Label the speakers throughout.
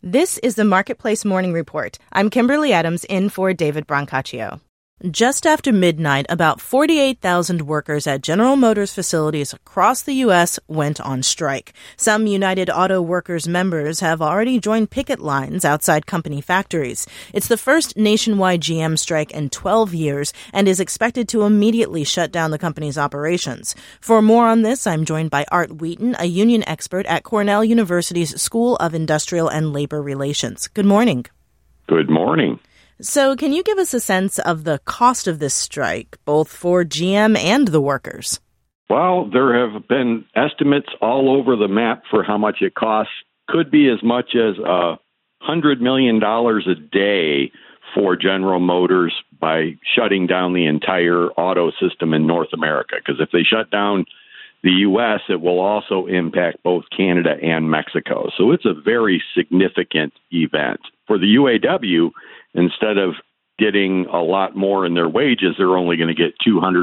Speaker 1: This is the Marketplace Morning Report. I'm Kimberly Adams in for David Brancaccio. Just after midnight, about 48,000 workers at General Motors facilities across the U.S. went on strike. Some United Auto Workers members have already joined picket lines outside company factories. It's the first nationwide GM strike in 12 years and is expected to immediately shut down the company's operations. For more on this, I'm joined by Art Wheaton, a union expert at Cornell University's School of Industrial and Labor Relations. Good morning.
Speaker 2: Good morning.
Speaker 1: So can you give us a sense of the cost of this strike, both for GM and the workers?
Speaker 2: Well, there have been estimates all over the map for how much it costs. Could be as much as $100 million a day for General Motors by shutting down the entire auto system in North America. Because if they shut down the U.S., it will also impact both Canada and Mexico. So it's a very significant event. For the UAW, instead of getting a lot more in their wages, they're only going to get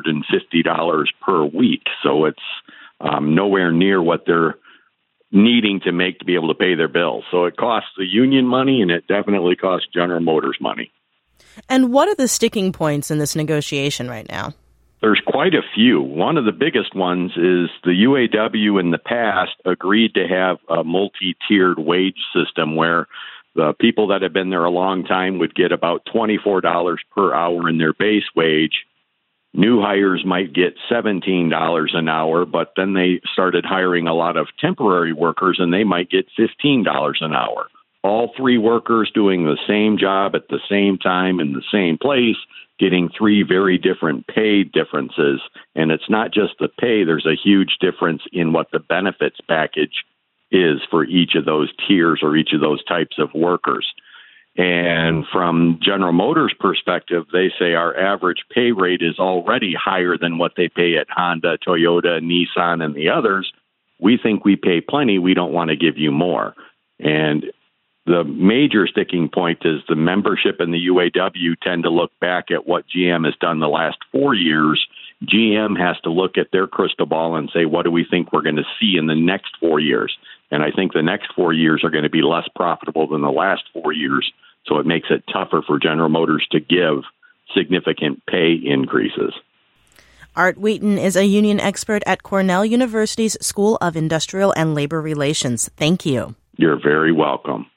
Speaker 2: $250 per week. So it's nowhere near what they're needing to make to be able to pay their bills. So it costs the union money, and it definitely costs General Motors money.
Speaker 1: And what are the sticking points in this negotiation right now?
Speaker 2: There's quite a few. One of the biggest ones is the UAW in the past agreed to have a multi-tiered wage system where the people that have been there a long time would get about $24 per hour in their base wage. New hires might get $17 an hour, but then they started hiring a lot of temporary workers, and they might get $15 an hour. All three workers doing the same job at the same time in the same place, getting three very different pay differences. And it's not just the pay, there's a huge difference in what the benefits package is for each of those tiers or each of those types of workers. And from General Motors' perspective, they say our average pay rate is already higher than what they pay at Honda, Toyota, Nissan, and the others. We think we pay plenty. We don't want to give you more. And the major sticking point is the membership in the UAW tend to look back at what GM has done the last 4 years. GM has to look at their crystal ball and say, what do we think we're going to see in the next 4 years? And I think the next 4 years are going to be less profitable than the last 4 years. So it makes it tougher for General Motors to give significant pay increases.
Speaker 1: Art Wheaton is a union expert at Cornell University's School of Industrial and Labor Relations. Thank you.
Speaker 2: You're very welcome.